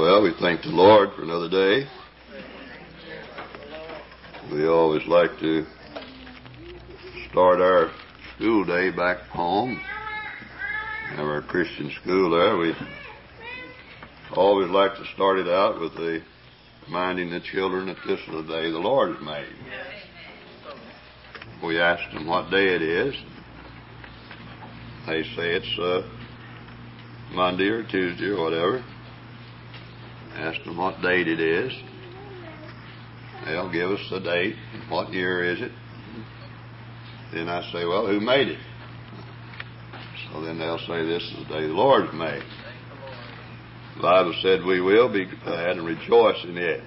Well, we thank the Lord for another day. We always like to start our school day back home. Have our Christian school there. We always like to start it out with reminding the children that this is the day the Lord has made. We ask them what day it is. They say it's Monday or Tuesday or whatever. Ask them what date it is. They'll give us the date. What year is it? Then I say, well, who made it? So then they'll say, this is the day the Lord's made. The Bible said we will be glad and rejoice in it.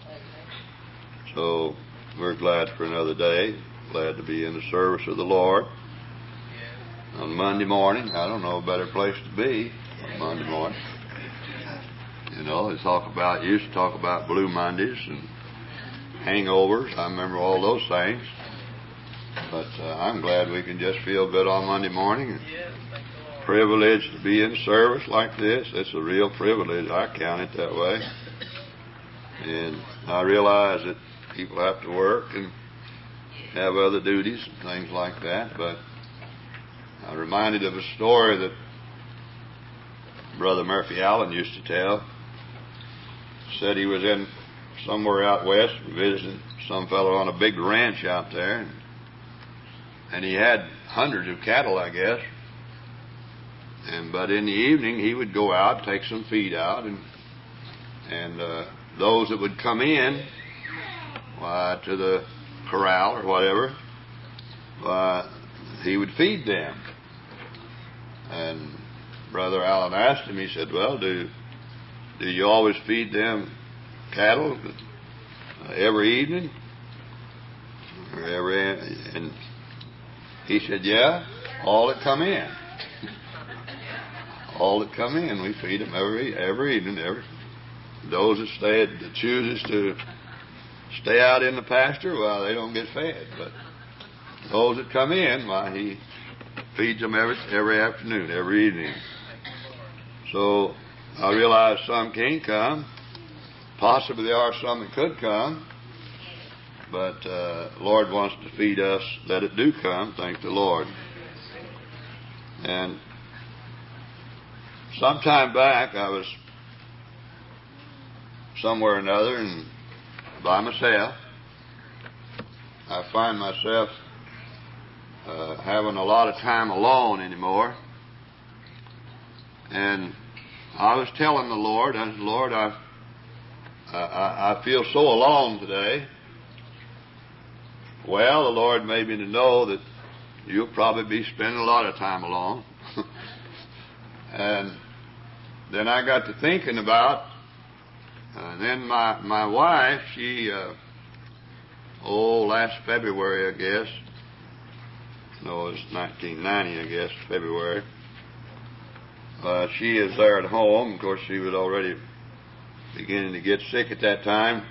So we're glad for another day. Glad to be in the service of the Lord. On Monday morning, I don't know a better place to be on Monday morning. You know, used to talk about Blue Mondays and hangovers. I remember all those things. But I'm glad we can just feel good on Monday morning. Privileged to be in service like this. It's a real privilege. I count it that way. And I realize that people have to work and have other duties and things like that. But I'm reminded of a story that Brother Murphy Allen used to tell. Said he was in somewhere out west visiting some fellow on a big ranch out there, and he had hundreds of cattle, I guess. But in the evening he would go out, take some feed out, and those that would come in to the corral or whatever, he would feed them. And Brother Allen asked him, he said, well, do you always feed them cattle every evening? And he said, yeah, all that come in. All that come in, we feed them every evening. Those that chooses to stay out in the pasture, well, they don't get fed. But those that come in, well, he feeds them every afternoon, every evening. So I realize some can't come. Possibly there are some that could come. But the Lord wants to feed us that it do come. Thank the Lord. And sometime back, I was somewhere or another and by myself. I find myself having a lot of time alone anymore. And I was telling the Lord, I said, Lord, I feel so alone today. Well, the Lord made me to know that you'll probably be spending a lot of time alone. And then I got to thinking about, then my wife, she, last February, I guess. No, it was 1990, I guess, February. She is there at home. Of course, she was already beginning to get sick at that time.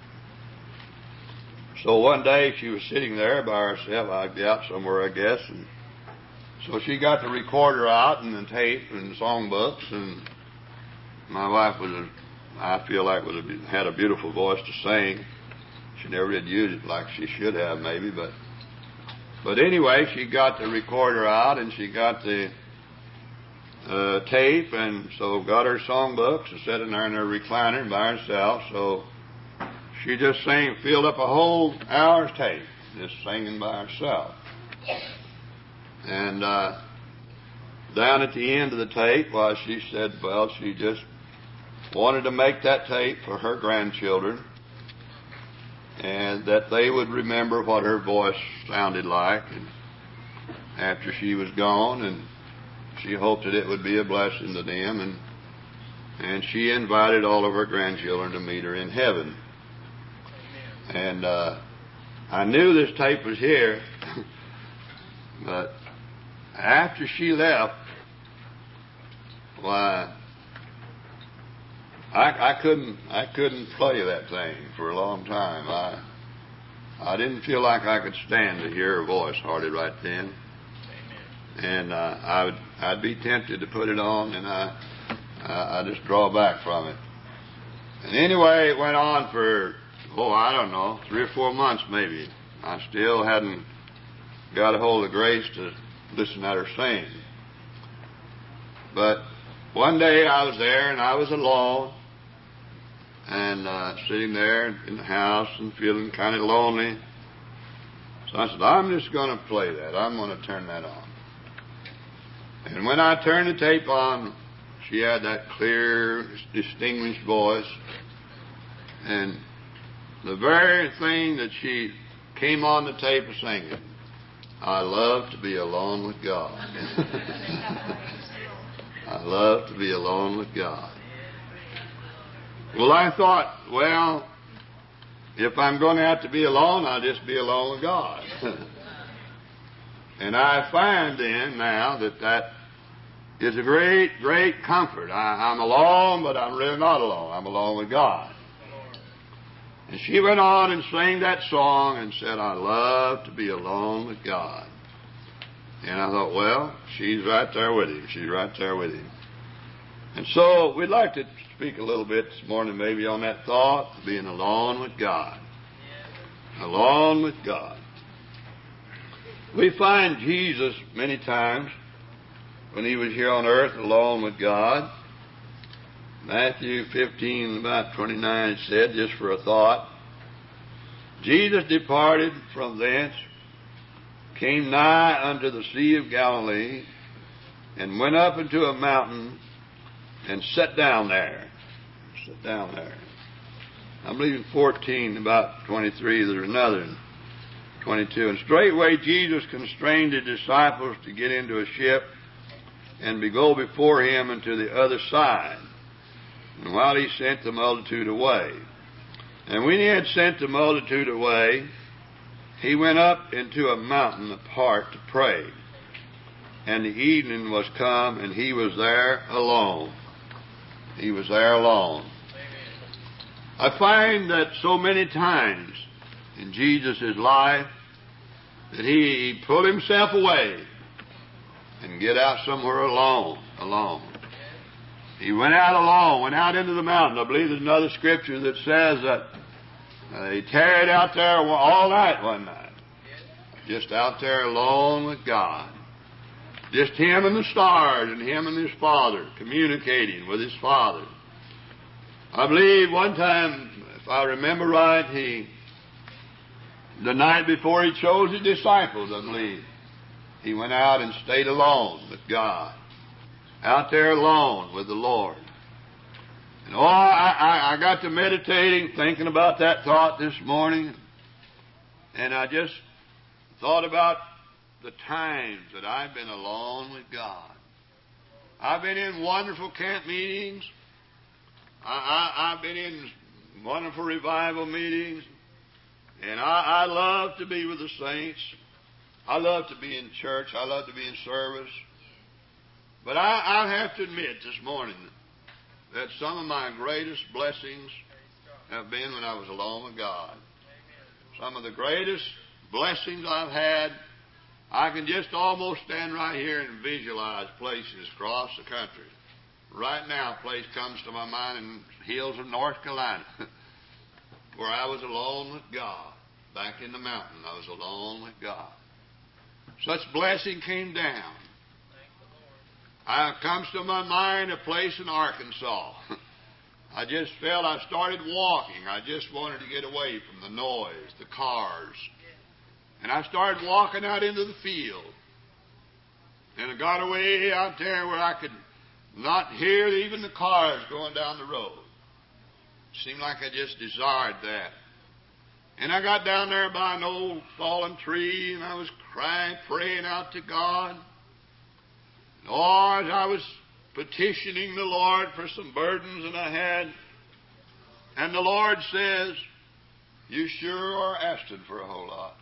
So one day she was sitting there by herself. I'd be out somewhere, I guess. And so she got the recorder out and the tape and songbooks. And my wife I feel like had a beautiful voice to sing. She never did use it like she should have, maybe. But anyway, she got the recorder out and she got the tape, and so got her songbooks and sat in there in her recliner by herself. So she just filled up a whole hour's tape, just singing by herself. And down at the end of the tape, she said, well, she just wanted to make that tape for her grandchildren, and that they would remember what her voice sounded like and after she was gone, and she hoped that it would be a blessing to them, and she invited all of her grandchildren to meet her in heaven. And I knew this tape was here, but after she left, I couldn't play that thing for a long time. I didn't feel like I could stand to hear her voice hardly right then. And I'd be tempted to put it on, and I just draw back from it. And anyway, it went on for, I don't know, 3 or 4 months maybe. I still hadn't got a hold of Grace to listen at her sing. But one day I was there and I was alone and sitting there in the house and feeling kind of lonely. So I said, I'm just going to play that. I'm going to turn that on. And when I turned the tape on, she had that clear, distinguished voice. And the very thing that she came on the tape was singing, I love to be alone with God. I love to be alone with God. Well, I thought, well, if I'm going to have to be alone, I'll just be alone with God. And I find then now that is a great, great comfort. I'm alone, but I'm really not alone. I'm alone with God. And she went on and sang that song and said, I love to be alone with God. And I thought, well, she's right there with him. She's right there with him. And so we'd like to speak a little bit this morning maybe on that thought, being alone with God. Alone with God. We find Jesus many times when he was here on earth alone with God. Matthew 15, about 29 said, just for a thought, Jesus departed from thence, came nigh unto the Sea of Galilee, and went up into a mountain, and sat down there. Sat down there. I believe in 14, about 23, there's another, 22. And straightway Jesus constrained his disciples to get into a ship, and go before him into the other side. And while he sent the multitude away. And when he had sent the multitude away, he went up into a mountain apart to pray. And the evening was come, and he was there alone. He was there alone. I find that so many times in Jesus' life that he pulled himself away and get out somewhere alone. He went out alone, went out into the mountain. I believe there's another scripture that says that he tarried out there all night one night. Just out there alone with God. Just him and the stars and him and his Father communicating with his Father. I believe one time, if I remember right, the night before he chose his disciples, I believe, he went out and stayed alone with God. Out there alone with the Lord. And I got to meditating, thinking about that thought this morning. And I just thought about the times that I've been alone with God. I've been in wonderful camp meetings. I've been in wonderful revival meetings. And I love to be with the saints. I love to be in church. I love to be in service. But I have to admit this morning that some of my greatest blessings have been when I was alone with God. Some of the greatest blessings I've had, I can just almost stand right here and visualize places across the country. Right now, a place comes to my mind in the hills of North Carolina where I was alone with God. Back in the mountain, I was alone with God. Such blessing came down. It comes to my mind a place in Arkansas. I just felt I started walking. I just wanted to get away from the noise, the cars. And I started walking out into the field. And I got away out there where I could not hear even the cars going down the road. It seemed like I just desired that. And I got down there by an old fallen tree, and I was crying, praying out to God. Lord, I was petitioning the Lord for some burdens that I had. And the Lord says, you sure are asking for a whole lot.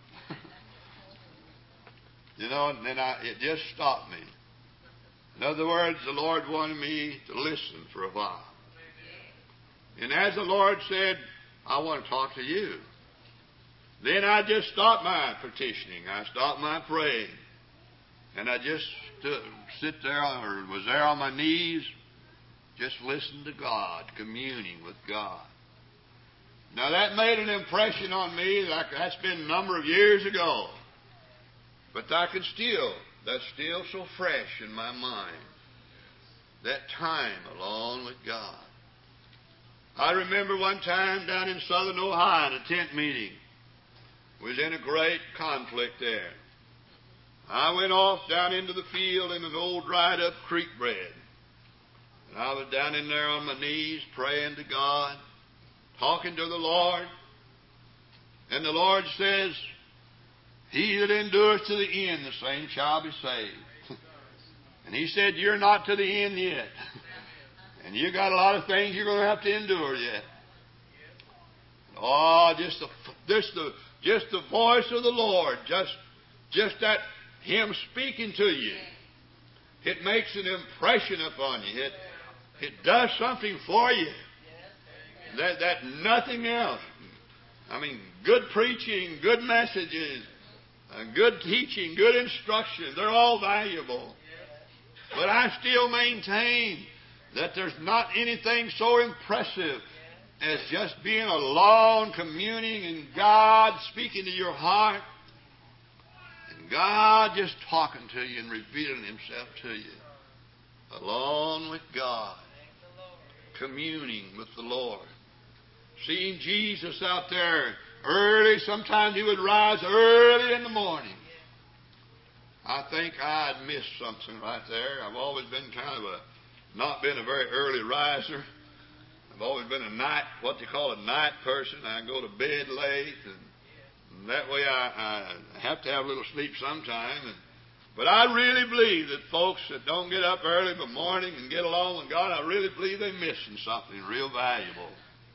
And then it just stopped me. In other words, the Lord wanted me to listen for a while. And as the Lord said, I want to talk to you. Then I just stopped my petitioning. I stopped my praying. And I just sit there or was there on my knees. Just listen to God, communing with God. Now that made an impression on me. Like that's been a number of years ago. But that's still so fresh in my mind. That time alone with God. I remember one time down in southern Ohio in a tent meeting. Was in a great conflict there. I went off down into the field in an old dried up creek bed. And I was down in there on my knees praying to God, talking to the Lord. And the Lord says, he that endures to the end, the same shall be saved. And He said, you're not to the end yet. And you got a lot of things you're going to have to endure yet. Oh, just the voice of the Lord, just that Him speaking to you. It makes an impression upon you. It does something for you. That nothing else. I mean, good preaching, good messages, good teaching, good instruction, they're all valuable. But I still maintain that there's not anything so impressive as just being alone, communing, and God speaking to your heart, and God just talking to you and revealing Himself to you. Alone with God, communing with the Lord. Seeing Jesus out there early, sometimes He would rise early in the morning. I think I'd missed something right there. I've always been not been a very early riser. I've always been what they call a night person. I go to bed late, and that way I have to have a little sleep sometime. But I really believe that folks that don't get up early in the morning and get along with God, I really believe they're missing something real valuable.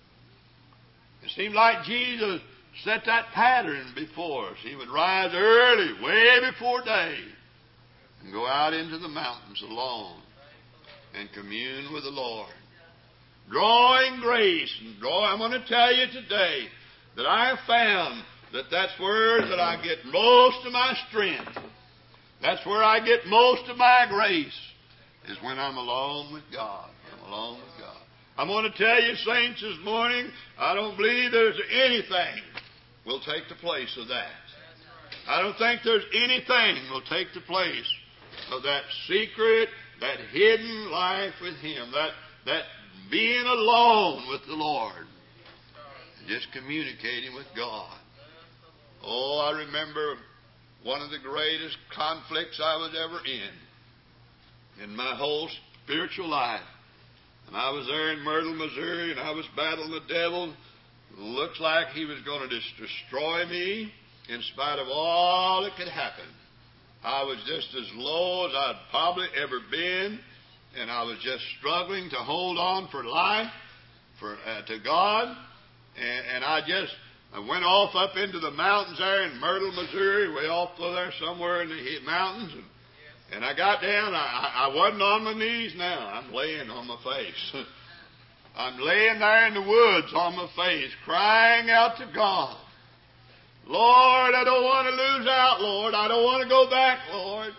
It seemed like Jesus set that pattern before us. He would rise early, way before day, and go out into the mountains alone and commune with the Lord. Drawing grace and I'm going to tell you today that I have found that's where that I get most of my strength. That's where I get most of my grace, is when I'm alone with God. I'm alone with God. I'm going to tell you, saints, this morning, I don't believe there's anything will take the place of that. I don't think there's anything will take the place of that secret, that hidden life with Him, that being alone with the Lord, just communicating with God. Oh, I remember one of the greatest conflicts I was ever in my whole spiritual life. And I was there in Myrtle, Missouri, and I was battling the devil. Looks like he was going to just destroy me in spite of all that could happen. I was just as low as I'd probably ever been, and I was just struggling to hold on for life, to God. And I went off up into the mountains there in Myrtle, Missouri, way off there somewhere in the mountains. And I got down. I wasn't on my knees now. I'm laying on my face. I'm laying there in the woods on my face, crying out to God. Lord, I don't want to lose out, Lord. I don't want to go back, Lord.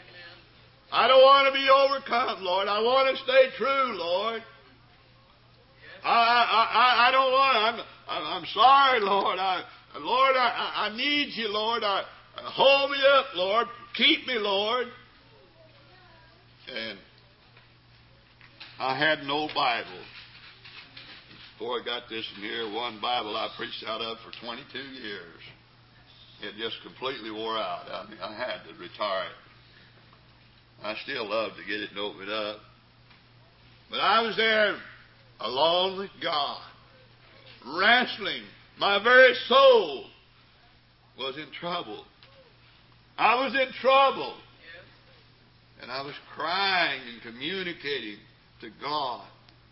I don't want to be overcome, Lord. I want to stay true, Lord. I don't want. I'm sorry, Lord. I need you, Lord. Hold me up, Lord. Keep me, Lord. And I had no Bible. Before I got this in here, one Bible I preached out of for 22 years. It just completely wore out. I mean, I had to retire it. I still love to get it and open it up. But I was there alone with God, wrestling. My very soul was in trouble. I was in trouble. And I was crying and communicating to God.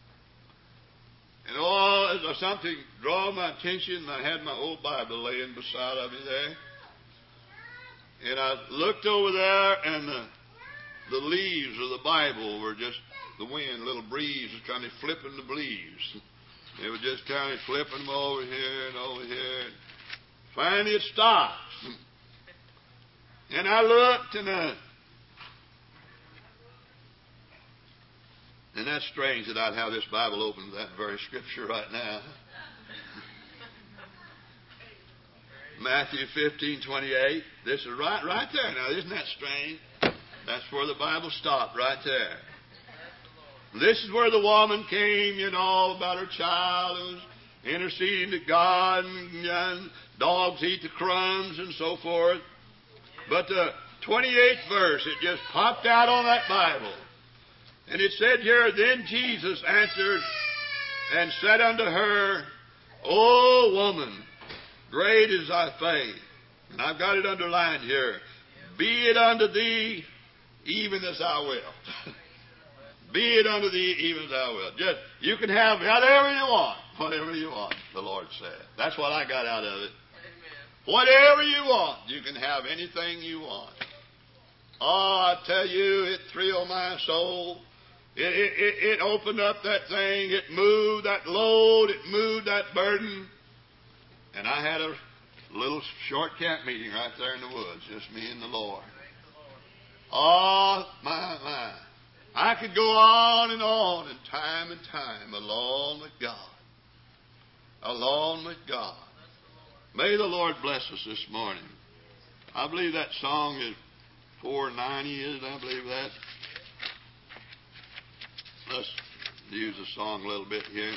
And something drew my attention. I had my old Bible laying beside of me there. And I looked over there, and the leaves of the Bible were just the wind, a little breeze was kind of flipping the leaves. It was just kind of flipping them over here and over here. And finally it stopped. And I looked, and And that's strange that I'd have this Bible open to that very scripture right now. Matthew 15:28. This is right there. Now, isn't that strange? That's where the Bible stopped, right there. This is where the woman came, about her child and was interceding to God, and dogs eat the crumbs and so forth. But the 28th verse, it just popped out on that Bible. And it said here, then Jesus answered and said unto her, O woman, great is thy faith. And I've got it underlined here. Be it unto thee even as thou wilt. Be it unto thee even as thou wilt. Just, you can have whatever you want. Whatever you want, the Lord said. That's what I got out of it. Whatever you want. You can have anything you want. Oh, I tell you, it thrilled my soul. It opened up that thing. It moved that load. It moved that burden. And I had a little short camp meeting right there in the woods. Just me and the Lord. Oh, my. I could go on and time alone with God. Alone with God. May the Lord bless us this morning. I believe that song is 490, is it? I believe that. Let's use the song a little bit here.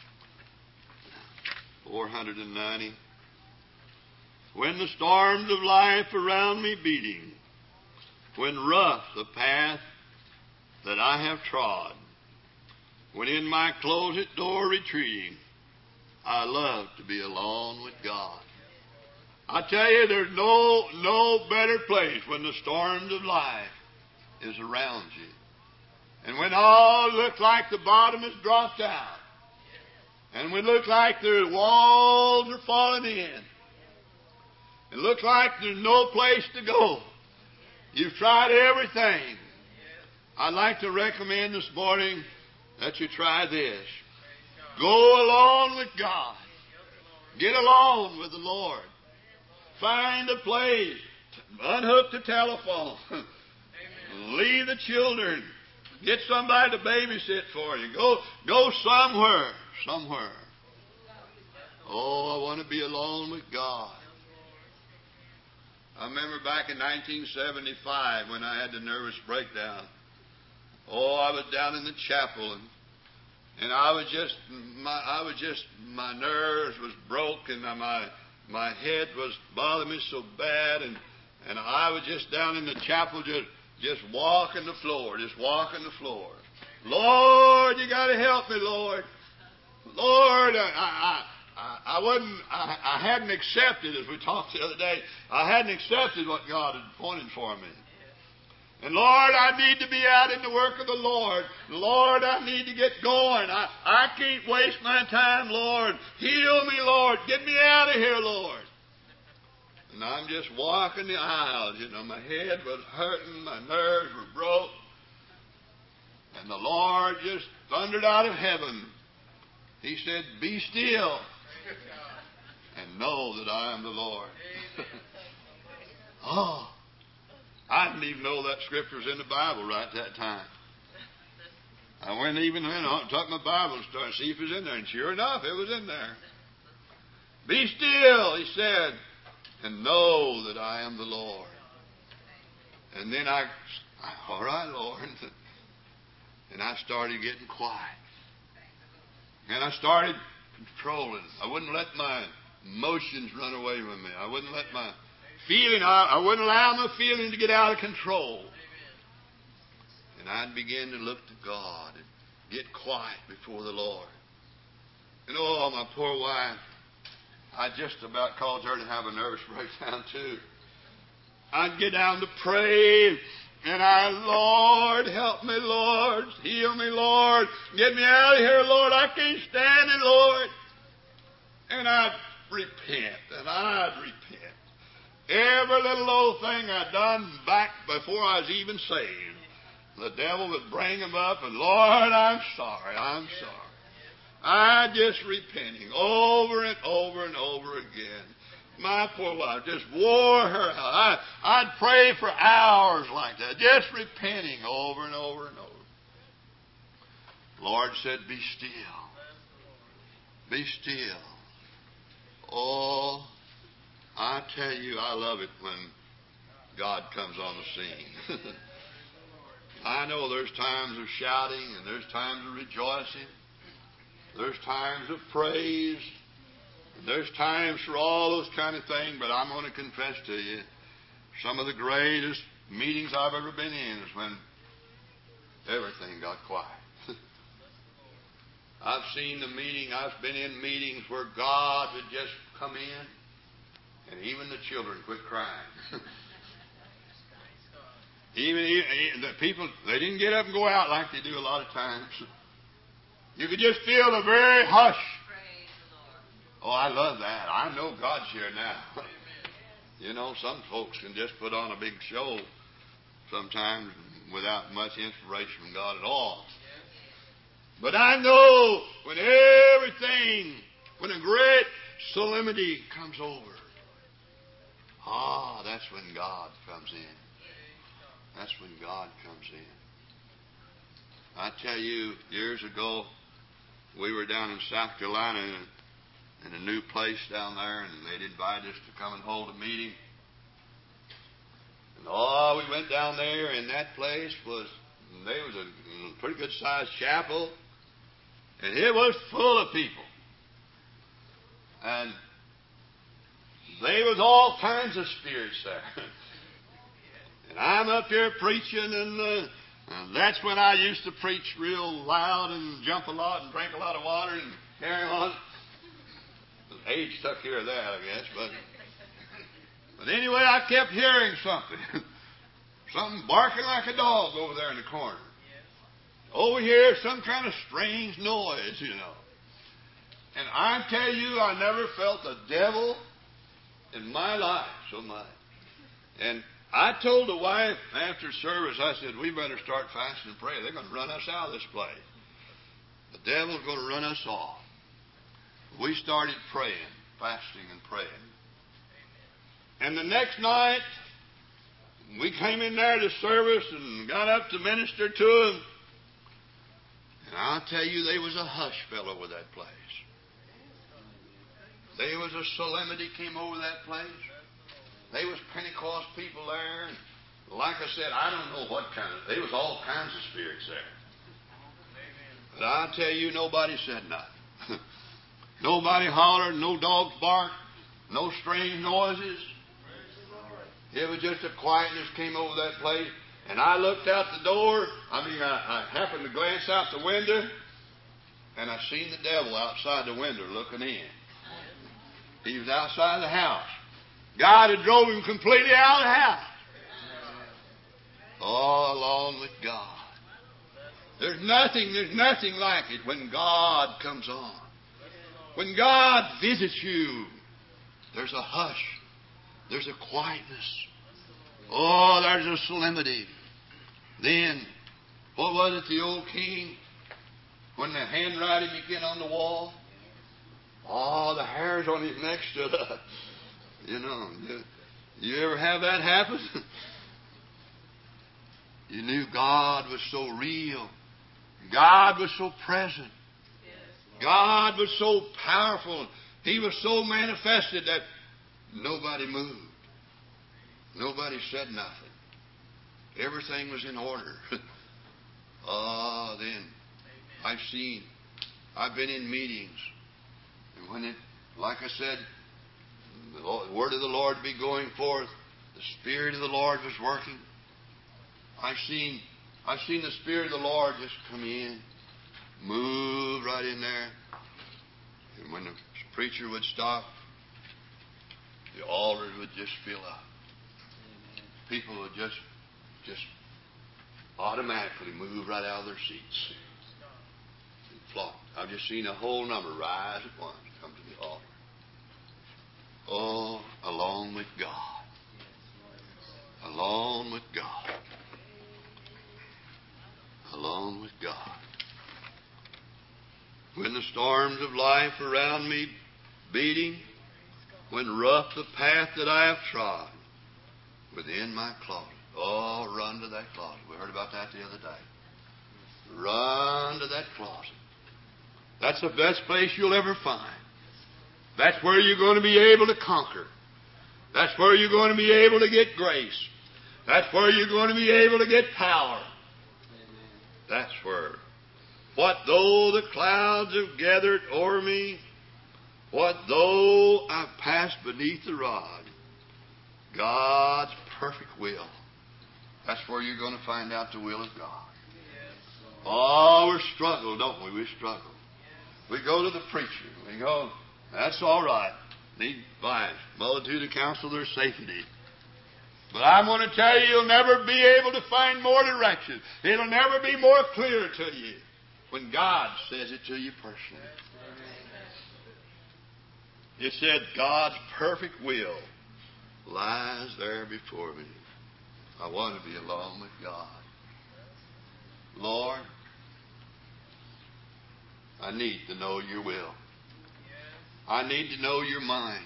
490. When the storms of life around me beating, when rough the path that I have trod, when in my closet door retreating, I love to be alone with God. I tell you, there's no better place when the storms of life is around you. And when all looks like the bottom has dropped out, and we look like the walls are falling in, it looks like there's no place to go. You've tried everything. I'd like to recommend this morning that you try this. Go alone with God. Get alone with the Lord. Find a place. Unhook the telephone. Leave the children. Get somebody to babysit for you. Go somewhere. Oh, I want to be alone with God. I remember back in 1975 when I had the nervous breakdown. Oh, I was down in the chapel and my nerves was broke and my head was bothering me so bad and I was just down in the chapel just walking the floor. Lord, you got to help me, Lord. Lord, I hadn't accepted, as we talked the other day, I hadn't accepted what God had appointed for me. And Lord, I need to be out in the work of the Lord. Lord, I need to get going. I can't waste my time, Lord. Heal me, Lord. Get me out of here, Lord. And I'm just walking the aisles. My head was hurting. My nerves were broke. And the Lord just thundered out of heaven. He said, be still and know that I am the Lord. Oh, I didn't even know that scripture's in the Bible right at that time. I went even took my Bible and started to see if it was in there. And sure enough, it was in there. Be still, he said, and know that I am the Lord. And then all right, Lord. And I started getting quiet. And I started controlling. I wouldn't let my emotions run away with me. I wouldn't let my feeling, I wouldn't allow my feeling to get out of control. And I'd begin to look to God and get quiet before the Lord. And oh, my poor wife, I just about caused her to have a nervous breakdown too. I'd get down to pray, and Lord, help me, Lord, heal me, Lord, get me out of here, Lord, I can't stand it, Lord. And I'd repent. Every little old thing I'd done back before I was even saved, the devil would bring them up, and Lord, I'm sorry. I just repenting over and over and over again. My poor wife just wore her out. I'd pray for hours like that, just repenting over and over and over. Lord said, be still. Be still. Oh, I tell you, I love it when God comes on the scene. I know there's times of shouting and there's times of rejoicing. There's times of praise. And there's times for all those kind of things. But I'm going to confess to you, some of the greatest meetings I've ever been in is when everything got quiet. I've seen I've been in meetings where God would just come in and even the children quit crying. Even the people, they didn't get up and go out like they do a lot of times. You could just feel the very hush. Oh, I love that. I know God's here now. You know, some folks can just put on a big show sometimes without much inspiration from God at all. But I know when when a great solemnity comes over, that's when God comes in. That's when God comes in. I tell you, years ago, we were down in South Carolina in a new place down there, and they'd invited us to come and hold a meeting. And we went down there, and that place was a pretty good sized chapel, and it was full of people. And there was all kinds of spirits there. And I'm up here preaching, and that's when I used to preach real loud and jump a lot and drink a lot of water and carry on. Age took care of that, I guess. But anyway, I kept hearing something. Something barking like a dog over there in the corner. Over here, some kind of strange noise, you know. And I tell you, I never felt the devil in my life so much. And I told the wife after service, I said, we better start fasting and praying. They're going to run us out of this place. The devil's going to run us off. We started praying, fasting and praying. And the next night, we came in there to service and got up to minister to them. And I'll tell you, there was a hush fell over that place. There was a solemnity came over that place. There was Pentecost people there. And like I said, I don't know what kind of... There was all kinds of spirits there. But I'll tell you, nobody said nothing. Nobody hollered, no dogs barked, no strange noises. It was just a quietness came over that place. And I looked out the door. I happened to glance out the window, and I seen the devil outside the window looking in. He was outside the house. God had drove him completely out of the house. All along with God. There's nothing like it when God comes on. When God visits you, there's a hush. There's a quietness. Oh, there's a solemnity. Then, what was it, the old king? When the handwriting began on the wall? Oh, the hairs on his neck stood up. You know, you ever have that happen? You knew God was so real. God was so present. God was so powerful. He was so manifested that nobody moved. Nobody said nothing. Everything was in order. Then I've been in meetings. And when like I said, the word of the Lord be going forth, the Spirit of the Lord was working. I've seen the Spirit of the Lord just come in, move right in there. And when the preacher would stop, the altar would just fill up. People would just automatically move right out of their seats. And flock. I've just seen a whole number rise at once, come to the altar. Oh, alone with God. Alone with God. Alone with God. When the storms of life around me beating, when rough the path that I have trod, within my closet, run to that closet. We heard about that the other day. run to that closet. That's the best place you'll ever find. That's where you're going to be able to conquer. That's where you're going to be able to get grace. That's where you're going to be able to get power. That's where. What though the clouds have gathered o'er me? What though I've passed beneath the rod? God's perfect will. That's where you're going to find out the will of God. Oh, we struggle, don't we? We struggle. We go to the preacher. We go, that's all right. Need advice. Multitude of counselors, safety. But I'm going to tell you, you'll never be able to find more direction. It'll never be more clear to you when God says it to you personally. It said, God's perfect will lies there before me. I want to be alone with God. Lord, I need to know your will. I need to know your mind.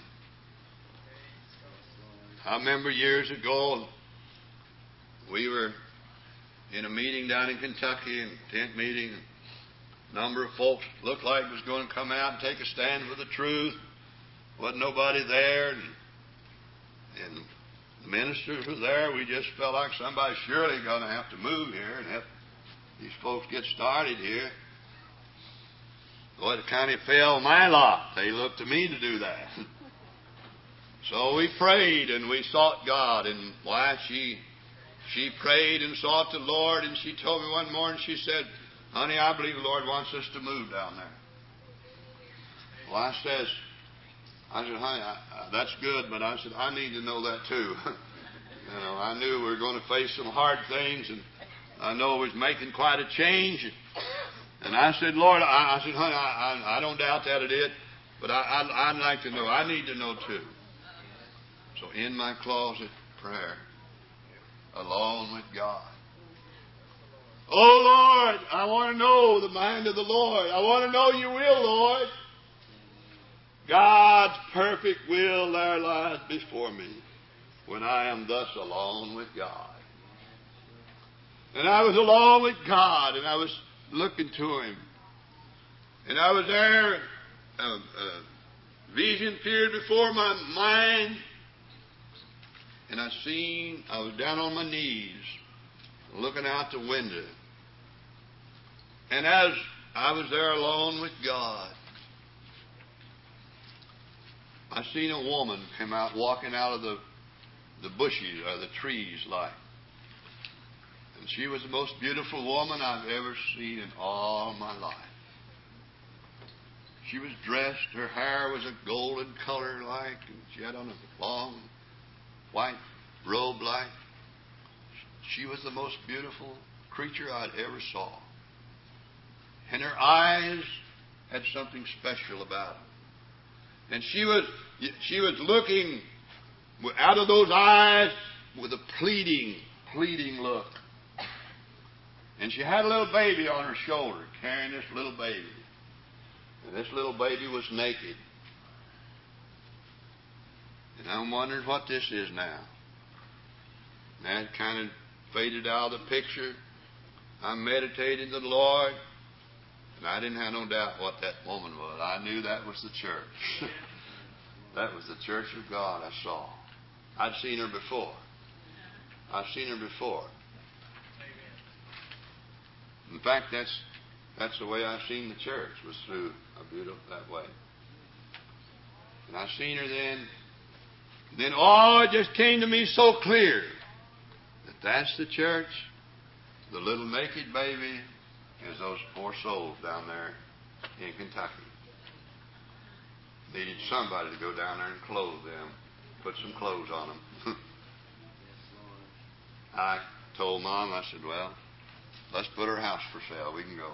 I remember years ago, we were in a meeting down in Kentucky, a tent meeting. A number of folks looked like was going to come out and take a stand for the truth. Wasn't nobody there. And the ministers were there. We just felt like somebody's surely going to have to move here and help these folks get started here. Well, it kind of fell my lot. They looked to me to do that. So we prayed and we sought God. And why she prayed and sought the Lord. And she told me one morning, she said, honey, I believe the Lord wants us to move down there. Well, I said, honey, that's good, but I said, I need to know that too. I knew we were going to face some hard things, and I know it was making quite a change. And I said, Lord, I said, honey, I don't doubt that it is, but I'd like to know. I need to know too. So in my closet, prayer, alone with God. Oh, Lord, I want to know the mind of the Lord. I want to know your will, Lord. God's perfect will there lies before me when I am thus alone with God. And I was alone with God, and I was looking to Him. And I was there, a vision appeared before my mind, and I was down on my knees, looking out the window. And as I was there alone with God, I seen a woman come out, walking out of the bushes or the trees like. And she was the most beautiful woman I've ever seen in all my life. She was dressed, her hair was a golden color like, and she had on a long white robe like. She was the most beautiful creature I'd ever saw. And her eyes had something special about them. And she was looking out of those eyes with a pleading look. And she had a little baby on her shoulder, carrying this little baby. And this little baby was naked. And I'm wondering what this is now. And that kind of faded out of the picture. I meditated the Lord. And I didn't have no doubt what that woman was. I knew that was the church. That was the church of God I saw. I'd seen her before. In fact, that's the way I've seen the church, was through a beautiful that way. And I seen her then. Then it just came to me so clear that that's the church. The little naked baby is those poor souls down there in Kentucky. Needed somebody to go down there and clothe them, put some clothes on them. I told Mom, I said, well, let's put her house for sale. We can go.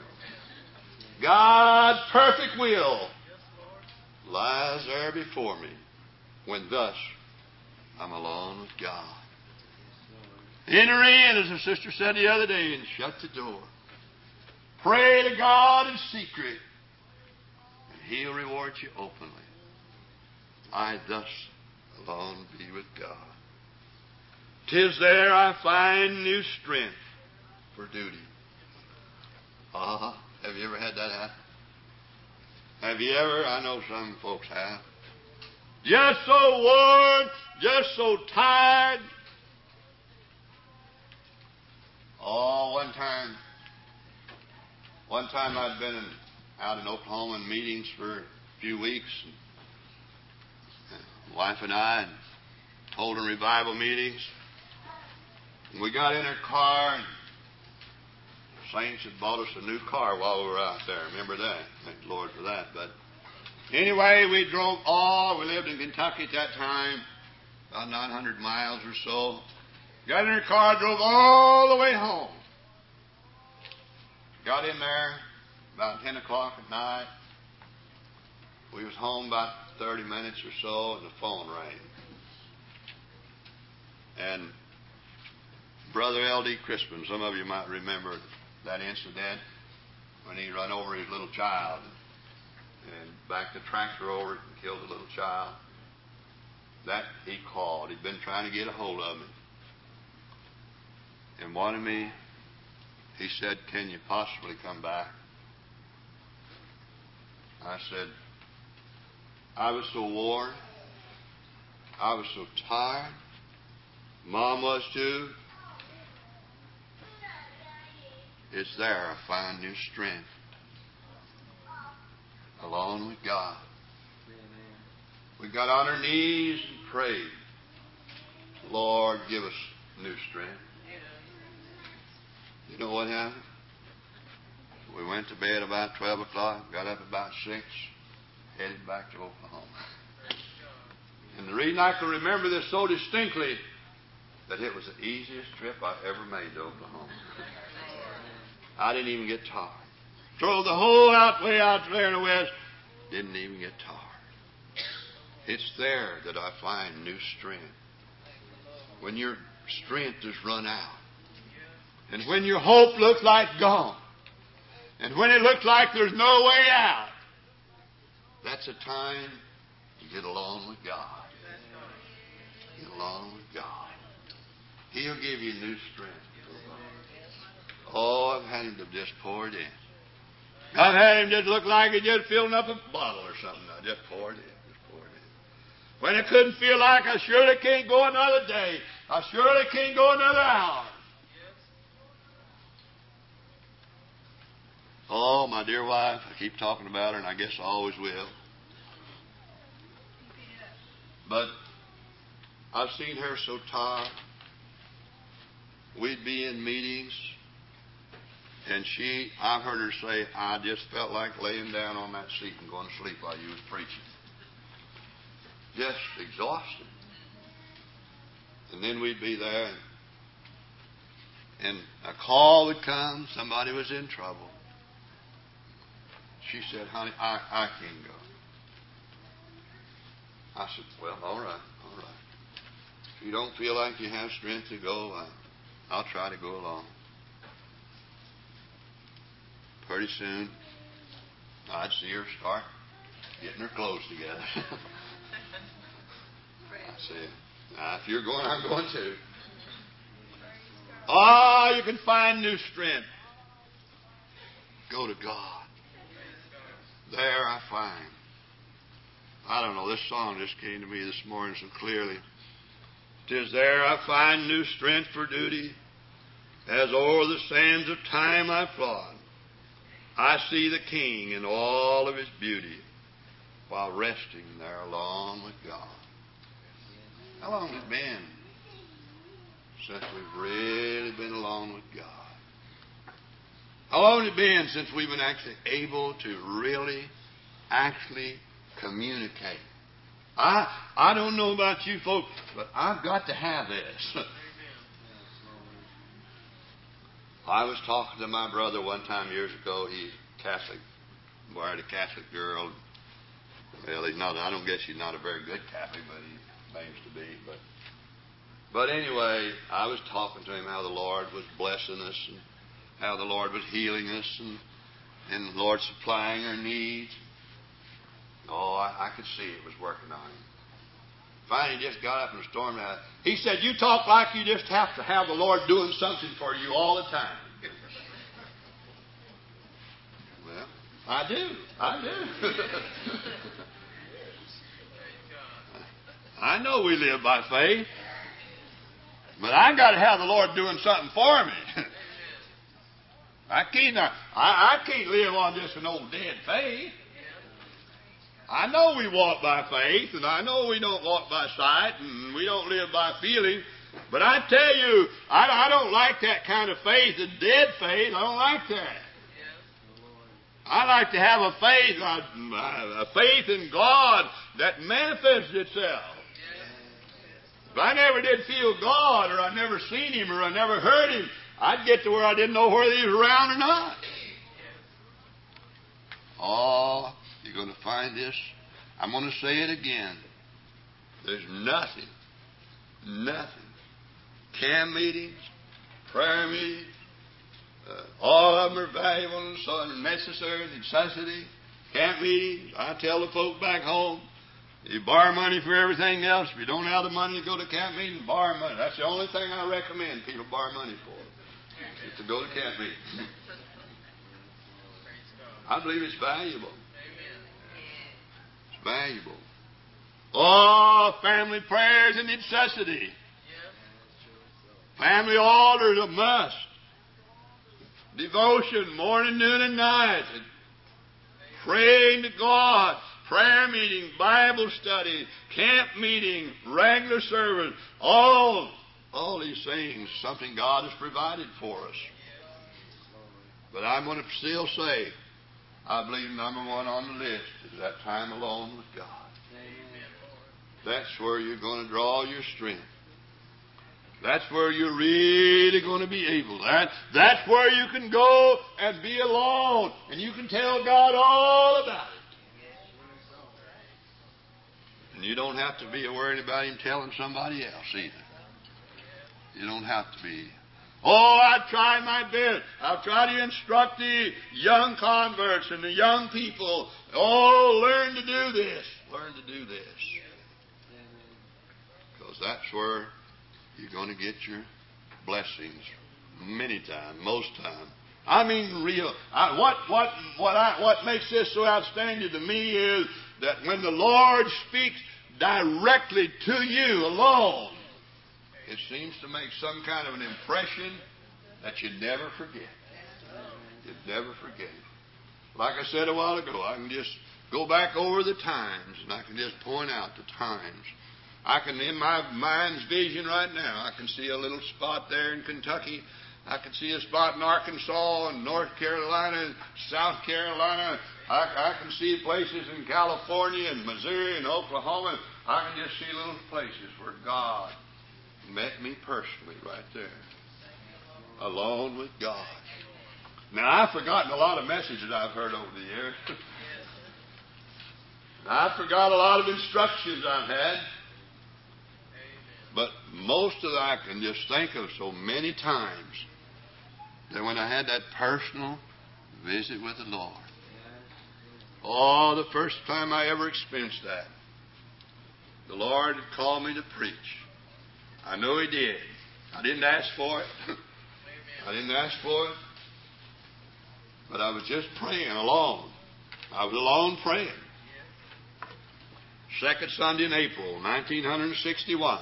God's perfect will lies there before me when thus I'm alone with God. Enter in, as the sister said the other day, and shut the door. Pray to God in secret, and He'll reward you openly. I thus alone be with God. 'Tis there I find new strength for duty. Have you ever had that happen? Have you ever? I know some folks have. Just so worn, just so tired. Oh, one time I'd been out in Oklahoma in meetings for a few weeks. My wife and I holding revival meetings. And we got in our car, and the saints had bought us a new car while we were out there. Remember that? Thank the Lord for that. But anyway, we lived in Kentucky at that time, about 900 miles or so. Got in our car, drove all the way home. Got in there about 10 o'clock at night. We was home about 30 minutes or so, and the phone rang. And Brother L.D. Crispin, some of you might remember that incident when he run over his little child and backed the tractor over it and killed the little child. That he called. He'd been trying to get a hold of me. And wanted me, he said, "Can you possibly come back?" I said, I was so worn. I was so tired. Mom was too. It's there I find new strength. Alone with God. We got on our knees and prayed. Lord, give us new strength. You know what happened? We went to bed about 12 o'clock, got up about 6, headed back to Oklahoma. And the reason I can remember this so distinctly, that it was the easiest trip I ever made to Oklahoma. I didn't even get tired. Drove the whole way out there in the west, didn't even get tired. It's there that I find new strength. When your strength has run out. And when your hope looks like gone. And when it looks like there's no way out. That's a time to get along with God. Get along with God. He'll give you new strength. Oh, I've had Him to just pour it in. I've had Him just look like He just filling up a bottle or something. I just pour it in. Just pour it in. When it couldn't feel like I surely can't go another day. I surely can't go another hour. Oh, my dear wife, I keep talking about her, and I guess I always will. But I've seen her so tired. We'd be in meetings, and I've heard her say, I just felt like laying down on that seat and going to sleep while you was preaching. Just exhausted. And then we'd be there, and a call would come. Somebody was in trouble. She said, honey, I can't go. I said, well, all right. If you don't feel like you have strength to go, I'll try to go along. Pretty soon, I'd see her start getting her clothes together. I said, if you're going, I'm going too. Oh, you can find new strength. Go to God. There I find. I don't know, this song just came to me this morning so clearly. 'Tis there I find new strength for duty, as o'er the sands of time I plod. I see the King in all of His beauty, while resting there alone with God. How long has it been since we've really been alone with God? How long has it been since we've been actually able to really, actually communicate? I don't know about you folks, but I've got to have this. I was talking to my brother one time years ago. He's Catholic, married a Catholic girl. Well, I don't guess he's not a very good Catholic, but he claims to be. But anyway, I was talking to him how the Lord was blessing us and how the Lord was healing us and the Lord supplying our needs. Oh, I could see it was working on him. Finally, he just got up and stormed out. He said, you talk like you just have to have the Lord doing something for you all the time. I do. I know we live by faith. But I got to have the Lord doing something for me. I can't live on just an old dead faith. I know we walk by faith, and I know we don't walk by sight, and we don't live by feeling. But I tell you, I don't like that kind of faith, a dead faith. I don't like that. I like to have a faith in God that manifests itself. If I never did feel God, or I never seen Him, or I never heard Him, I'd get to where I didn't know whether He was around or not. Oh, you're going to find this. I'm going to say it again. There's nothing. Camp meetings, prayer meetings, all of them are valuable and so necessary, necessity. Camp meetings, I tell the folk back home, you borrow money for everything else. If you don't have the money to go to camp meeting, borrow money. That's the only thing I recommend people borrow money for, is to go to camp meeting. I believe it's valuable. It's valuable. Oh, family prayers a necessity. Family altars a must. Devotion morning, noon, and night. And praying to God. Prayer meeting, Bible study, camp meeting, regular service, all these things, something God has provided for us. But I'm going to still say, I believe number one on the list is that time alone with God. That's where you're going to draw your strength. That's where you're really going to be able. That's where you can go and be alone, and you can tell God all about it. And you don't have to be worried about Him telling somebody else either. You don't have to be. Oh, I've tried my best. I've tried to instruct the young converts and the young people. Oh, learn to do this. Learn to do this. Because that's where you're going to get your blessings many times, most times. I mean, real. What makes this so outstanding to me is that when the Lord speaks directly to you alone, it seems to make some kind of an impression that you never forget. You'd never forget it. Like I said a while ago, I can just go back over the times, and I can just point out the times. I can, in my mind's vision right now, I can see a little spot there in Kentucky. I can see a spot in Arkansas and North Carolina and South Carolina. I can see places in California and Missouri and Oklahoma. I can just see little places where God met me personally right there. Alone with God. Now, I've forgotten a lot of messages I've heard over the years. I've forgot a lot of instructions I've had. But most of that I can just think of so many times that when I had that personal visit with the Lord. Oh, the first time I ever experienced that, the Lord had called me to preach. I know He did. I didn't ask for it. I didn't ask for it. But I was just praying alone. I was alone praying. Second Sunday in April, 1961.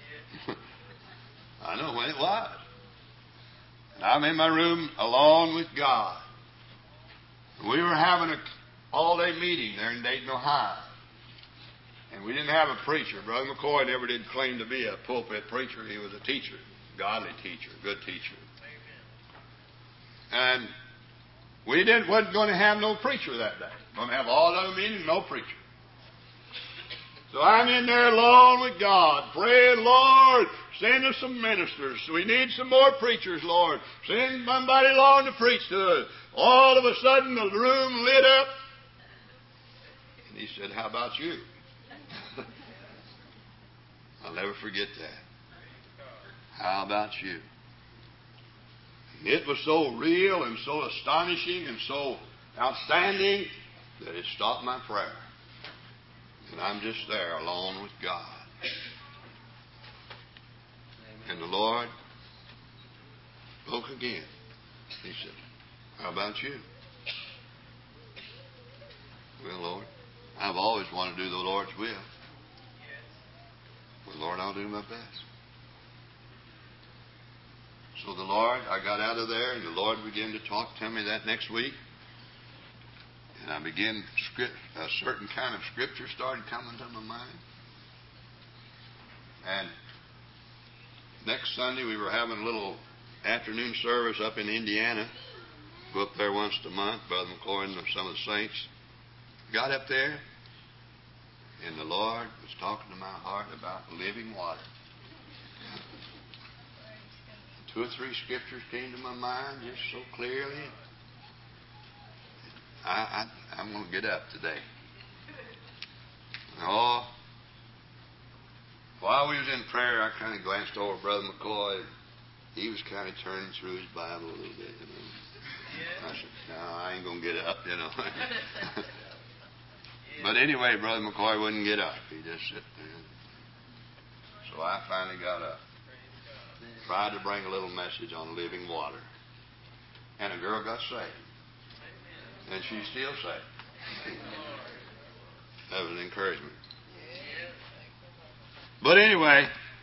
I know when it was. And I'm in my room alone with God. We were having an all-day meeting there in Dayton, Ohio. And we didn't have a preacher. Brother McCoy never did claim to be a pulpit preacher. He was a teacher, godly teacher, good teacher. And we wasn't going to have no preacher that day. Going to have all-day meeting, no preacher. So I'm in there alone with God, praying, Lord, send us some ministers. We need some more preachers, Lord. Send somebody along to preach to us. All of a sudden, the room lit up. And He said, how about you? I'll never forget that. How about you? And it was so real and so astonishing and so outstanding that it stopped my prayer. And I'm just there alone with God. And the Lord spoke again. He said, how about you? I've always wanted to do the Lord's will. Well, Lord, I'll do my best. So I got out of there, and the Lord began to tell me that next week. And I began, a certain kind of scripture started coming to my mind. And next Sunday, we were having a little afternoon service up in Indiana. Go up there once a month, Brother McCoy and some of the saints. Got up there, and the Lord was talking to my heart about living water. 2 or 3 scriptures came to my mind just so clearly. I'm going to get up today. Oh, while we was in prayer, I kind of glanced over Brother McCoy. He was kind of turning through his Bible a little bit. I said, no, I ain't going to get up, But anyway, Brother McCoy wouldn't get up. He just sit there. So I finally got up. Tried to bring a little message on living water. And a girl got saved. And she's still saved. That was an encouragement. But anyway,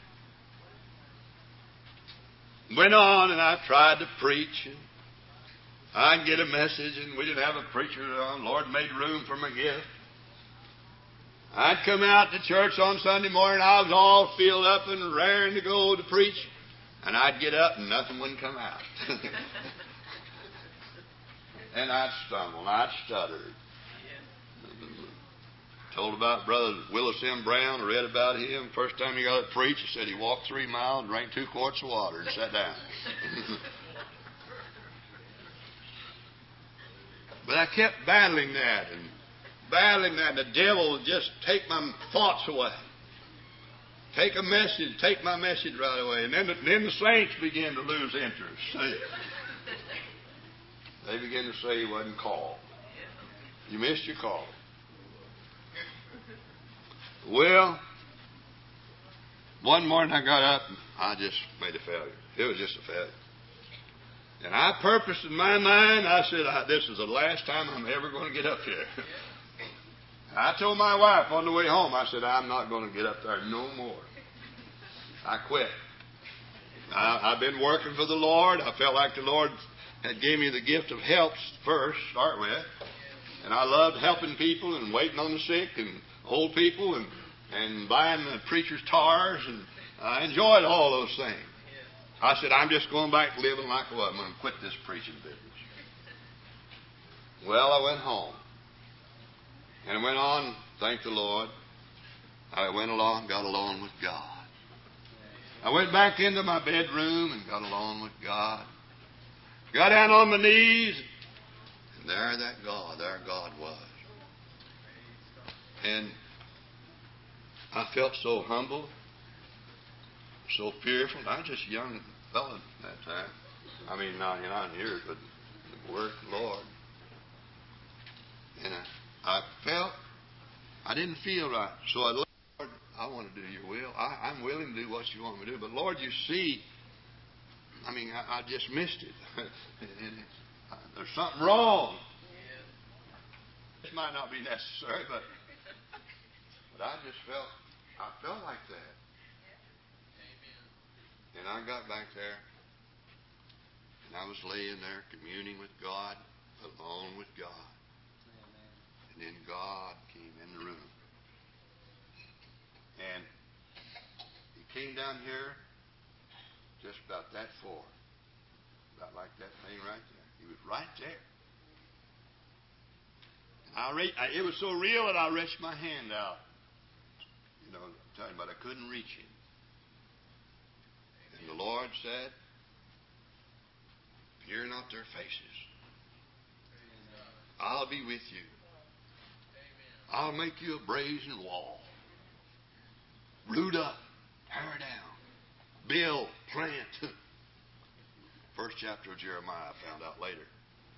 went on and I tried to preach. And I'd get a message and we didn't have a preacher on. Lord made room for my gift. I'd come out to church on Sunday morning. I was all filled up and raring to go to preach. And I'd get up and nothing wouldn't come out. And I'd stumble and I'd stutter. Told about Brother Willis M. Brown. I read about him. First time he got to preach, he said he walked 3 miles and drank 2 quarts of water and sat down. But I kept battling that. And the devil would just take my thoughts away. Take my message right away. And then the saints began to lose interest. They began to say he wasn't called. You missed your call. Well, one morning I got up and I just made a failure. It was just a failure. And I purposed in my mind, I said, this is the last time I'm ever going to get up here. I told my wife on the way home, I said, I'm not going to get up there no more. I quit. I've been working for the Lord. I felt like the Lord had gave me the gift of help first, start with. And I loved helping people and waiting on the sick and old people and buying the preacher's tars. And I enjoyed all those things. I said, I'm just going back to living like I was. I'm going to quit this preaching business. Well, I went home. And went on, thank the Lord. I went along, got along with God. I went back into my bedroom and got along with God. Got down on my knees. And there God was. And I felt so humble, so fearful. I was just a young fellow at that time. I mean, 99 years, but the word of the Lord. And I didn't feel right. So I Lord, I want to do your will. I'm willing to do what you want me to do. But Lord, you see, I just missed it. There's something wrong. This might not be necessary, but I just felt like that. And I got back there, and I was laying there communing with God, alone with God. And then God came in the room. And He came down here just about that far. About like that thing right there. He was right there. And it was so real that I reached my hand out. But I couldn't reach Him. And the Lord said, fear not their faces. I'll be with you. I'll make you a brazen wall. Root up, tear down, build, plant. First chapter of Jeremiah I found out later.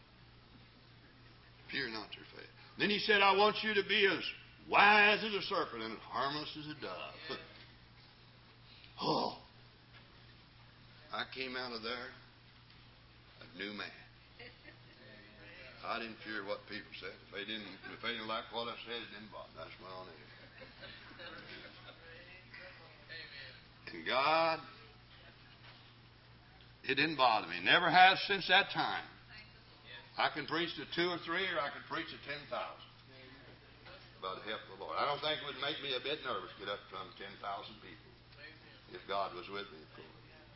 Fear not their faces. Then He said, I want you to be as wise as a serpent and as harmless as a dove. Oh, I came out of there a new man. I didn't fear what people said. If they didn't like what I said, it didn't bother me. That's my own age. And God, it didn't bother me. Never has since that time. I can preach to 2 or 3, or I can preach to 10,000. By the help of the Lord. I don't think it would make me a bit nervous to get up from 10,000 people. If God was with me, of course.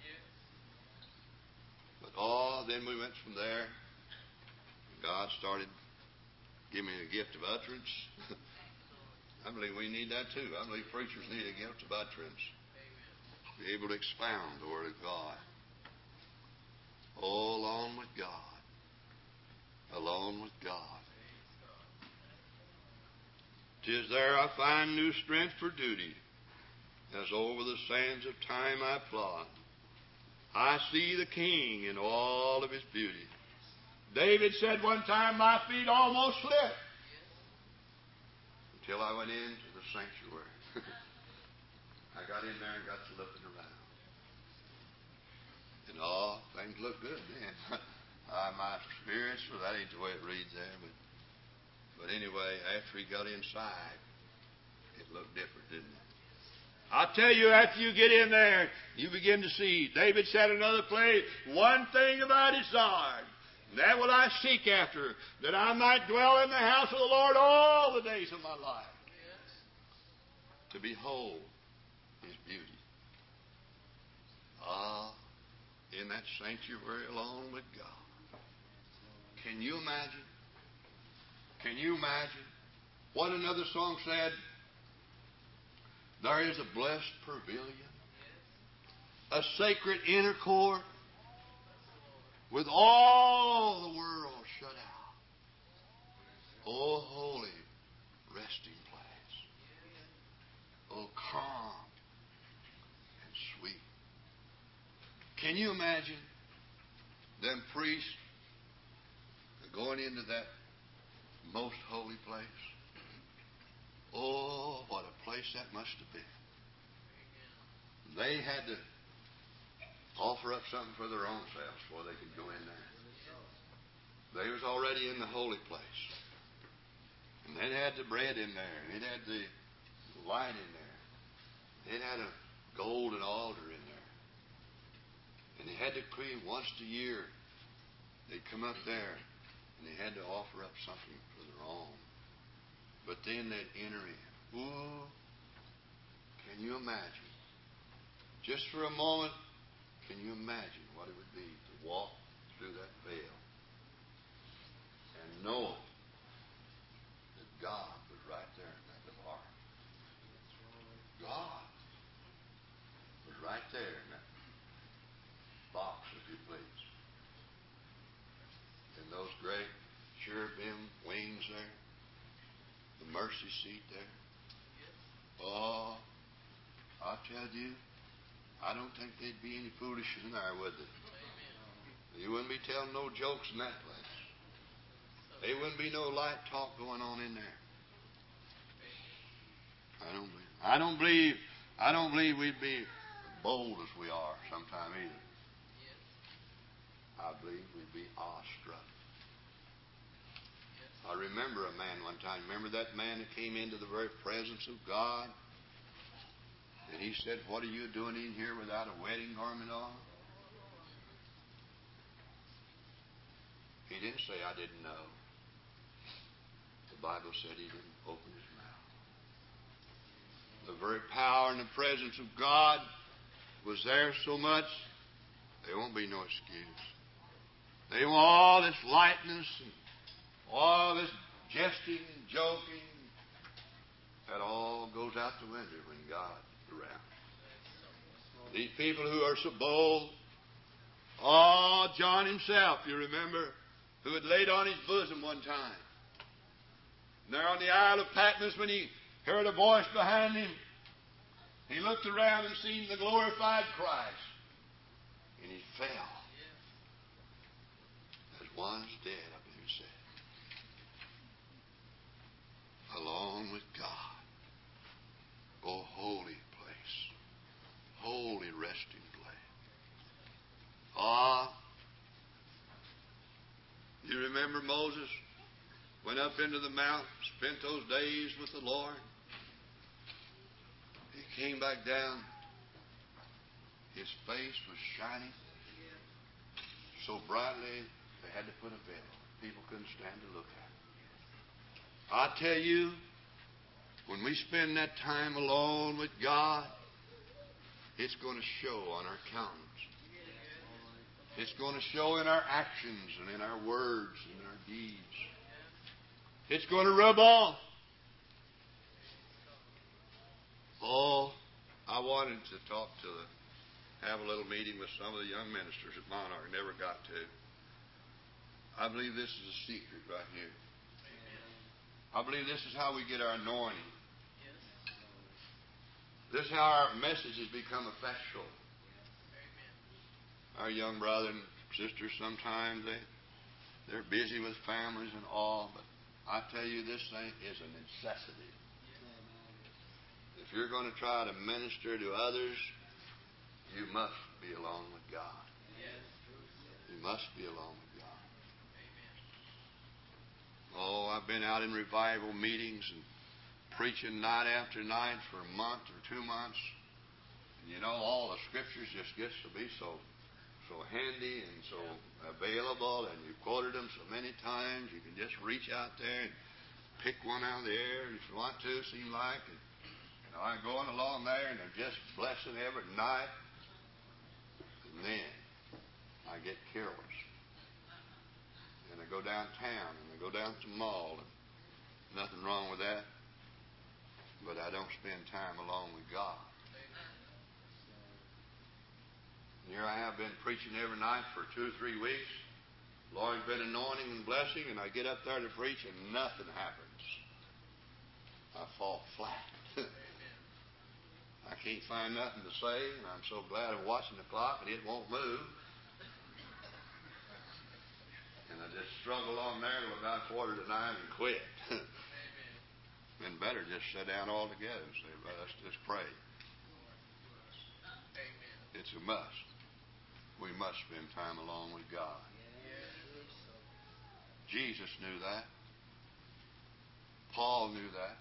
But then we went from there. God started giving me a gift of utterance. I believe we need that too. I believe preachers need a gift of utterance. Be able to expound the Word of God. Oh, alone with God. Alone with God. 'Tis there I find new strength for duty, as over the sands of time I plod. I see the King in all of His beauty. David said one time, my feet almost slipped until I went into the sanctuary. I got in there and got to looking around. And things look good then. My experience, well, that ain't the way it reads there, but anyway, after he got inside, it looked different, didn't it? I'll tell you, after you get in there, you begin to see. David said another place, one thing have I desired, that will I seek after, that I might dwell in the house of the Lord all the days of my life. To behold His beauty. In that sanctuary alone with God. Can you imagine? Can you imagine what another song said? There is a blessed pavilion, a sacred inner court, with all the world shut out. Oh, holy resting place. Oh, calm and sweet. Can you imagine them priests going into that most holy place? Oh, what a place that must have been. They had to offer up something for their own selves before they could go in there. They was already in the holy place. And they had the bread in there. And it had the wine in there. It had a golden altar in there. And they had to clean once a year. They'd come up there and they had to offer up something for their own. But then they'd enter in. Ooh, can you imagine? Just for a moment, can you imagine what it would be to walk through that veil and know that God was right there in that little ark? God was right there in that box, if you please. And those great cherubim wings there, the mercy seat there. Oh, I'll tell you, I don't think there'd be any foolishness in there, would they? You wouldn't be telling no jokes in that place. There wouldn't be no light talk going on in there. I don't believe we'd be bold as we are sometime either. I believe we'd be awestruck. I remember a man one time. Remember that man that came into the very presence of God? And he said, what are you doing in here without a wedding garment on? He didn't say, I didn't know. The Bible said he didn't open his mouth. The very power and the presence of God was there so much, there won't be no excuse. They want all this lightness and all this jesting and joking. That all goes out the window when God's around. These people who are so bold. Oh, John himself, you remember, who had laid on his bosom one time. And there on the Isle of Patmos, when he heard a voice behind him, he looked around and seen the glorified Christ. And he fell. As one's dead, I believe he said. Alone with God. Oh, holy place. Holy resting place. You remember remember Moses went up into the mount, spent those days with the Lord. He came back down. His face was shining so brightly they had to put a veil. People couldn't stand to look at it. I tell you, when we spend that time alone with God, it's going to show on our countenance. It's going to show in our actions and in our words and our deeds. It's going to rub off. Oh, I wanted to have a little meeting with some of the young ministers at Monarch. Never got to. I believe this is a secret right here. I believe this is how we get our anointing. This is how our messages become effectual. Our young brothers and sisters, sometimes they're busy with families and all, but I tell you, this thing is a necessity. If you're going to try to minister to others, you must be alone with God. You must be alone with God. Oh, I've been out in revival meetings and preaching night after night for a month or 2 months. And you know, all the scriptures just gets to be so handy and so available, and you've quoted them so many times, you can just reach out there and pick one out of the air if you want to, seem like. And, you know, I'm going along there, and they're just blessing every night. And then I get careless. And I go downtown, and I go down to the mall, and nothing wrong with that. But I don't spend time alone with God. And here I have been preaching every night for 2 or 3 weeks. Lord's been anointing and blessing, and I get up there to preach, and nothing happens. I fall flat. I can't find nothing to say, and I'm so glad I'm watching the clock, and it won't move. And I just struggle on there till about 8:45 and quit. Then better just sit down altogether and say, well, let's just pray. It's a must. We must spend time alone with God. Jesus knew that. Paul knew that.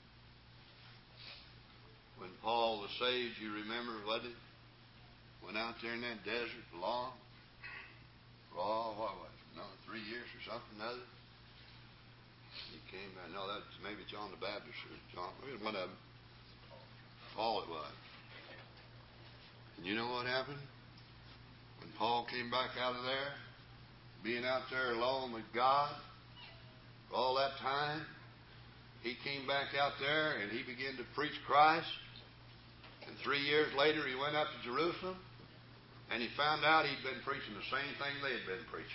When Paul was saved, you remember, wasn't it? Went out there in that desert long. For all, what was it? 3 years or something or other. He came back. No, that's maybe John the Baptist or John. Maybe one of them. Paul it was. And you know what happened? When Paul came back out of there, being out there alone with God for all that time, he came back out there and he began to preach Christ. And 3 years later, he went up to Jerusalem and he found out he'd been preaching the same thing they'd been preaching.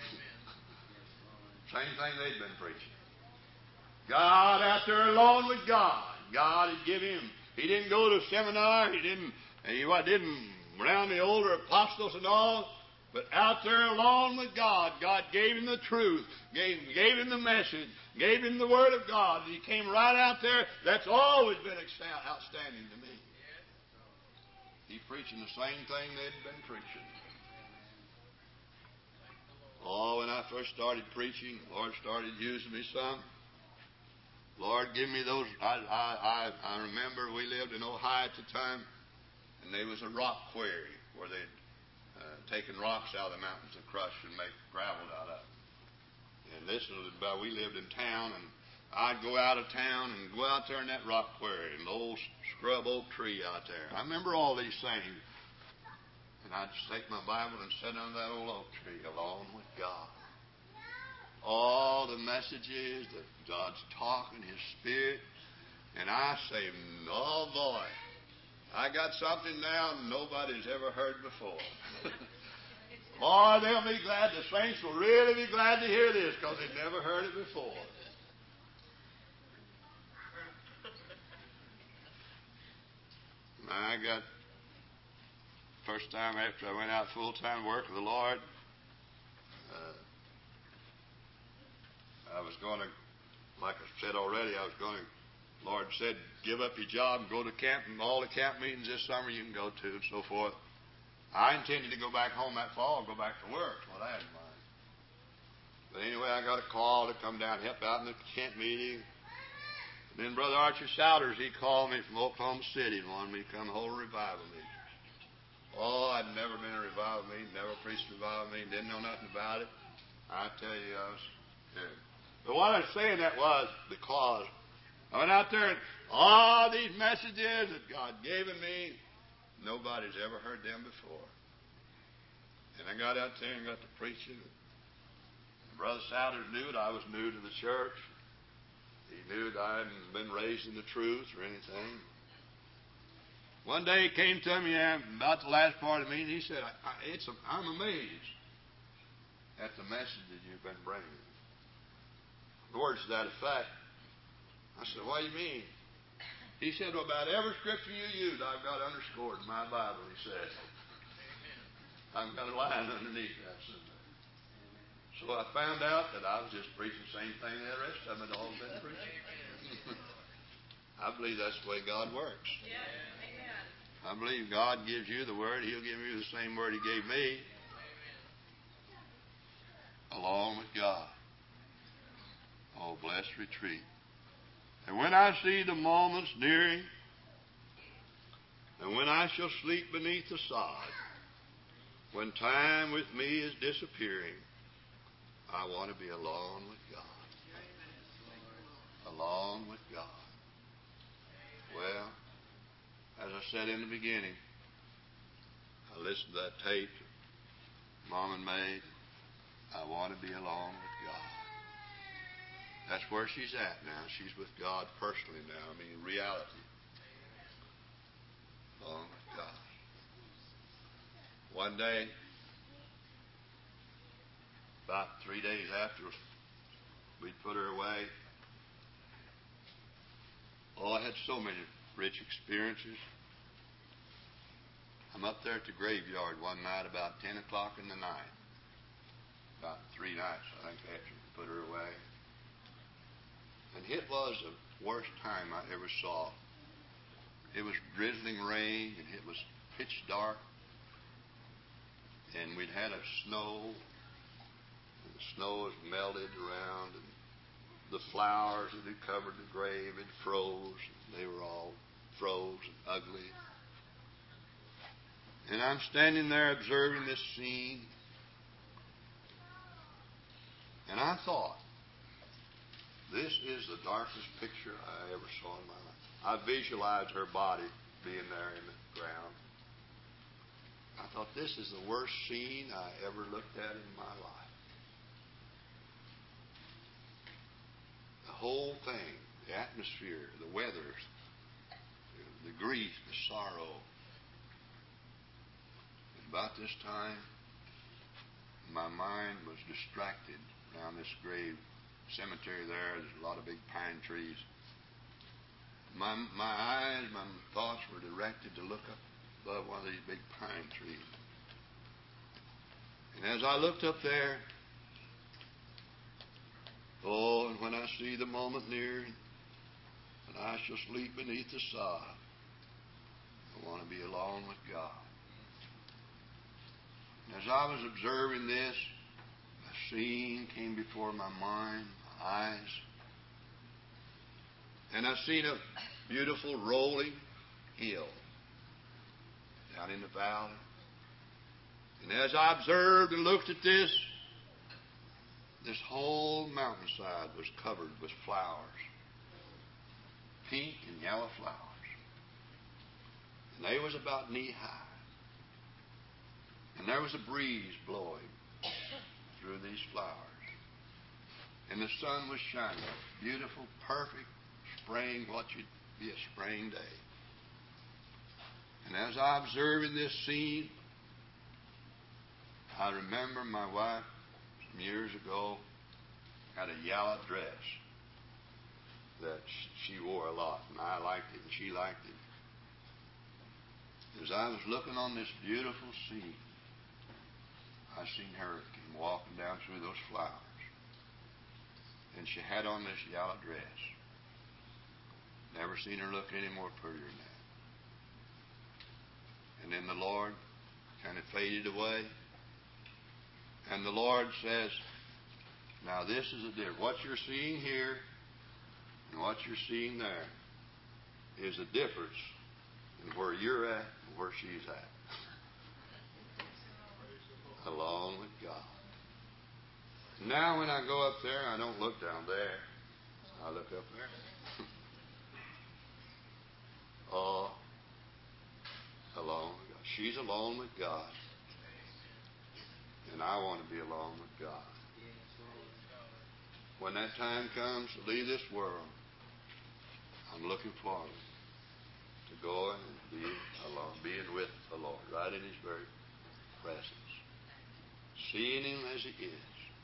Same thing they'd been preaching. God out there alone with God. God had given him. He didn't go to seminar. He didn't around the older apostles and all. But out there alone with God, God gave him the truth, gave him the message, gave him the Word of God. And he came right out there. That's always been outstanding to me. He preaching the same thing they'd been preaching. Oh, when I first started preaching, the Lord started using me some. Lord, give me those. I remember we lived in Ohio at the time, and there was a rock quarry where they'd taken rocks out of the mountains and crushed and make gravel out of. And this was about, we lived in town, and I'd go out of town and go out there in that rock quarry and the old scrub oak tree out there. I remember all these things. And I'd just take my Bible and sit under that old oak tree alone with God. All the messages that God's talking, His Spirit. And I say, oh boy, I got something now nobody's ever heard before. Boy, they'll be glad, the saints will really be glad to hear this because they've never heard it before. I got, first time after I went out full-time work with the Lord, I was going to, like I said already, Lord said, give up your job and go to camp, and all the camp meetings this summer you can go to and so forth. I intended to go back home that fall and go back to work. That's what I had in mind. But anyway, I got a call to come down and help out in the camp meeting. And then Brother Archer Souders, he called me from Oklahoma City and wanted me to come hold a revival meeting. Oh, I'd never been in a revival meeting, never preached a revival meeting, didn't know nothing about it. I tell you, I was scared. But what I was saying that was because I went out there and all these messages that God gave me, nobody's ever heard them before. And I got out there and got to preaching. And Brother Souders knew that I was new to the church. He knew that I hadn't been raised in the truth or anything. One day he came to me about the last part of the meeting. He said, I'm amazed at the message that you've been bringing. Words to that effect. I said, what do you mean? He said, well, about every scripture you use, I've got underscored in my Bible, he said. I've got a line underneath that. So I found out that I was just preaching the same thing that the rest of them had all been preaching. I believe that's the way God works. I believe God gives you the word. He'll give you the same word He gave me. Along with God. Oh, blessed retreat. And when I see the moments nearing, and when I shall sleep beneath the sod, when time with me is disappearing, I want to be alone with God. Alone with God. Well, as I said in the beginning, I listened to that tape Mom and made. I want to be alone with God. That's where she's at now. She's with God personally now. I mean, reality. Along with God. One day, about 3 days after we'd put her away, I had so many rich experiences. I'm up there at the graveyard one night about 10 o'clock in the night. About 3 nights, I think, after we put her away. And it was the worst time I ever saw. It was drizzling rain, and it was pitch dark. And we'd had a snow, and the snow had melted around, and the flowers that had covered the grave had froze. They were all froze and ugly. And I'm standing there observing this scene. And I thought, this is the darkest picture I ever saw in my life. I visualized her body being there in the ground. I thought, this is the worst scene I ever looked at in my life. The whole thing, the atmosphere, the weather, the grief, the sorrow. And about this time, my mind was distracted around this grave cemetery there. There's a lot of big pine trees. My eyes, my thoughts were directed to look up above one of these big pine trees. And as I looked up there, and when I see the moment near, and I shall sleep beneath the sod, I want to be alone with God. And as I was observing this, a scene came before my mind, my eyes. And I seen a beautiful rolling hill down in the valley. And as I observed and looked at this whole mountainside was covered with flowers. Pink and yellow flowers. And they was about knee high. And there was a breeze blowing through these flowers. And the sun was shining. Beautiful, perfect spring, what should be a spring day. And as I observed in this scene, I remember my wife some years ago had a yellow dress that she wore a lot, and I liked it, and she liked it. As I was looking on this beautiful scene, I seen her walking down through those flowers. And she had on this yellow dress. Never seen her look any more prettier than that. And then the Lord kind of faded away. And the Lord says, Now this is a difference. What you're seeing here and what you're seeing there is a difference in where you're at and where she's at. Along with God. Now when I go up there, I don't look down there. I look up there. Oh, alone with God. She's alone with God. And I want to be alone with God. When that time comes to leave this world, I'm looking forward to going and being with the Lord, right in His very presence. Seeing Him as He is.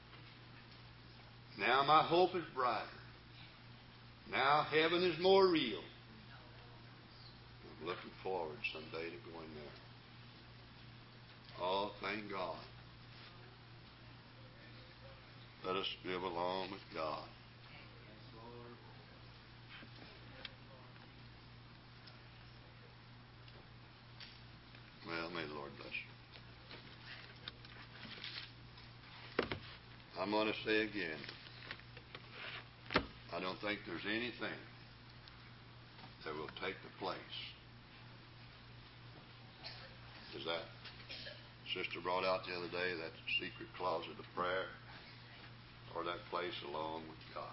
Now my hope is brighter. Now heaven is more real. I'm looking forward someday to going there. Oh, thank God. Let us live along with God. Well, may the Lord bless you. I'm going to say again, I don't think there's anything that will take the place. Is that sister brought out the other day, that secret closet of prayer, or that place alone with God.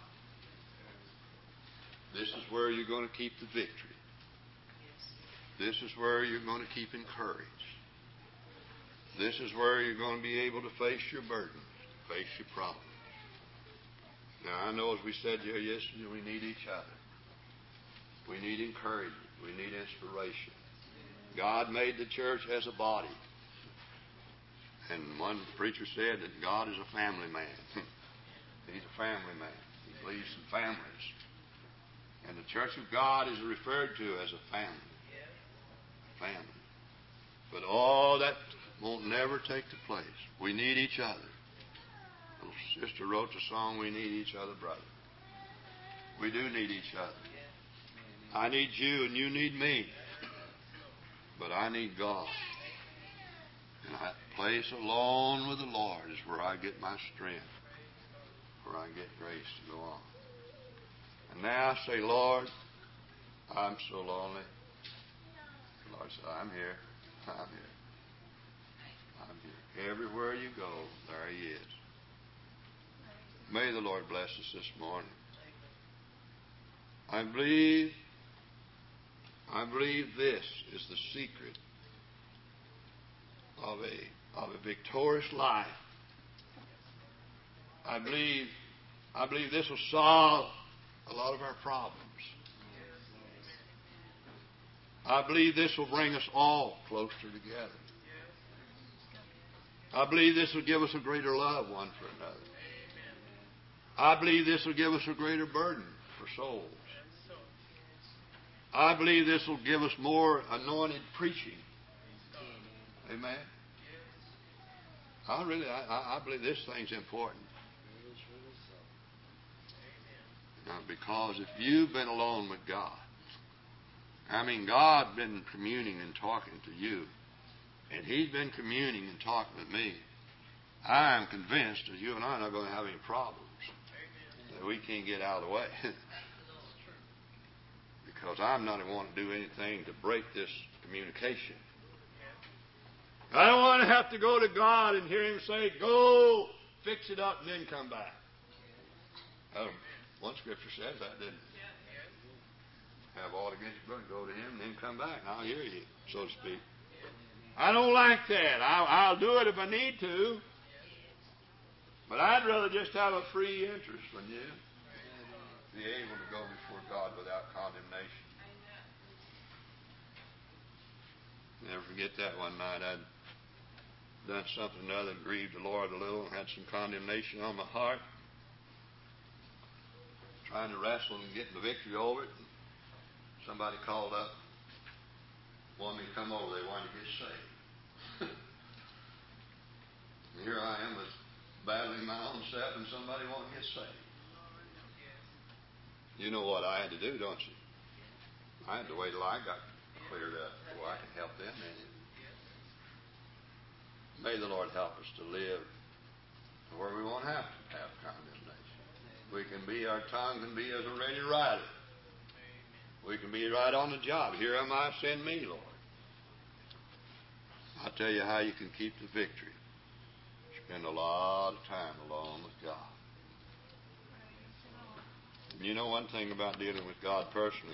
This is where you're going to keep the victory. This is where you're going to keep encouraged. This is where you're going to be able to face your burdens, face your problems. Now, I know, as we said here yesterday, we need each other. We need encouragement. We need inspiration. God made the church as a body. And one preacher said that God is a family man. He's a family man. He believes in families. And the church of God is referred to as a family. A family. But all that won't never take the place. We need each other. Little sister wrote the song, we need each other, brother. We do need each other. I need you and you need me. But I need God. And that place alone with the Lord is where I get my strength. Where I get grace to go on. And now I say, Lord, I'm so lonely. The Lord said, I'm here. I'm here. I'm here. Everywhere you go, there He is. May the Lord bless us this morning. I believe this is the secret of a victorious life. I believe this will solve a lot of our problems. I believe this will bring us all closer together. I believe this will give us a greater love one for another. I believe this will give us a greater burden for souls. I believe this will give us more anointed preaching. Amen. I believe this thing's important. Now, because if you've been alone with God, God's been communing and talking to you, and He's been communing and talking with me, I am convinced that you and I are not going to have any problems that we can't get out of the way. Because I'm not going to do anything to break this communication. I don't want to have to go to God and hear Him say, go fix it up and then come back. One scripture says that, didn't it? Have all against your brother, go to Him and then come back and I'll hear you, so to speak. I don't like that. I'll do it if I need to. But I'd rather just have a free interest from you. Be able to go before God without condemnation. Never forget that one night I'd done something other than grieved the Lord a little and had some condemnation on my heart. Trying to wrestle and get the victory over it. Somebody called up, wanted me to come over. They wanted to get saved. And here I am with battling my own self and somebody wanting to get saved. You know what I had to do, don't you? I had to wait till I got cleared up before I can help them any. May the Lord help us to live where we won't have to have condemnation. Our tongue can be as a ready writer. We can be right on the job. Here am I, send me, Lord. I'll tell you how you can keep the victory. Spend a lot of time alone with God. And you know one thing about dealing with God personally?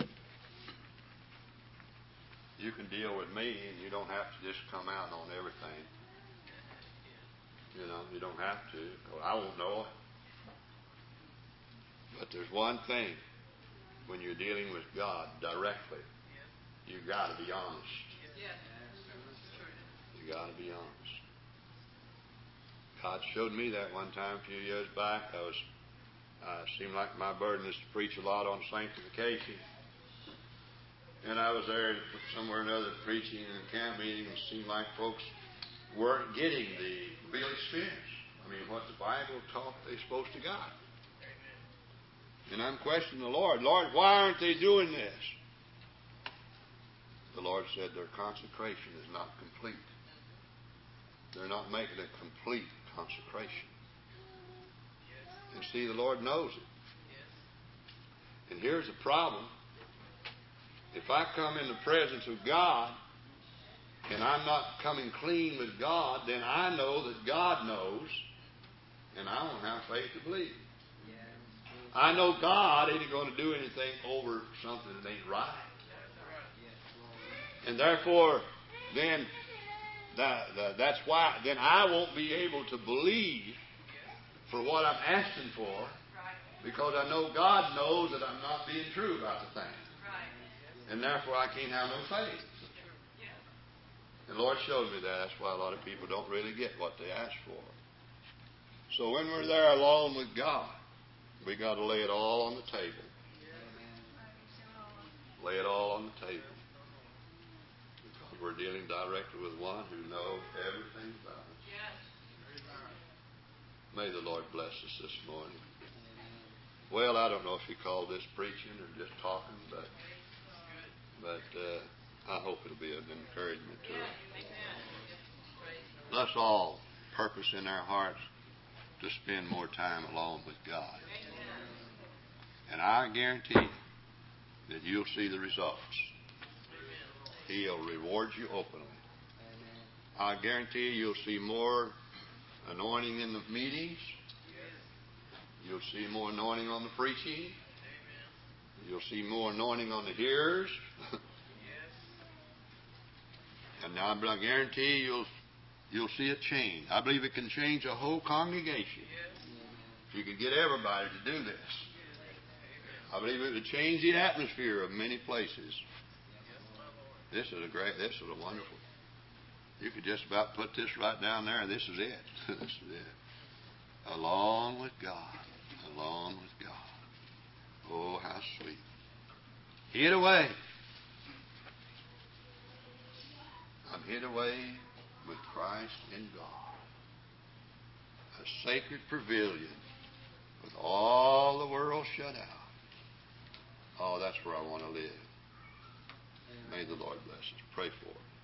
You can deal with me and you don't have to just come out on everything. You know, you don't have to. Well, I won't know it. But there's one thing when you're dealing with God directly. You got to be honest. You got to be honest. God showed me that one time a few years back. Seemed like my burden is to preach a lot on sanctification. And I was there somewhere or another preaching in a camp meeting, and it seemed like folks weren't getting the real experience. I mean, what the Bible taught they're supposed to got. And I'm questioning the Lord. Lord, why aren't they doing this? The Lord said their consecration is not complete. They're not making a complete consecration. And see, the Lord knows it. And here's the problem. If I come in the presence of God and I'm not coming clean with God, then I know that God knows, and I won't have faith to believe. I know God ain't going to do anything over something that ain't right. And therefore, then that's why then I won't be able to believe for what I'm asking for, because I know God knows that I'm not being true about the thing. And therefore I can't have no faith. And the Lord showed me that. That's why a lot of people don't really get what they ask for. So when we're there alone with God, we got to lay it all on the table. Lay it all on the table. Because we're dealing directly with one who knows everything about us. May the Lord bless us this morning. Well, I don't know if he called this preaching or just talking, but I hope it'll be an encouragement to us. Let's all purpose in our hearts to spend more time alone with God. And I guarantee you that you'll see the results. He'll reward you openly. I guarantee you'll see more anointing in the meetings. You'll see more anointing on the preaching. You'll see more anointing on the hearers. And now I guarantee you'll see a change. I believe it can change a whole congregation. If you could get everybody to do this. I believe it would change the atmosphere of many places. This is a wonderful. You could just about put this right down there. This is it. This is it. Along with God. Along with God. Oh, how sweet. Hid away. I'm hid away with Christ in God. A sacred pavilion with all the world shut out. Oh, that's where I want to live. May the Lord bless us. Pray for it.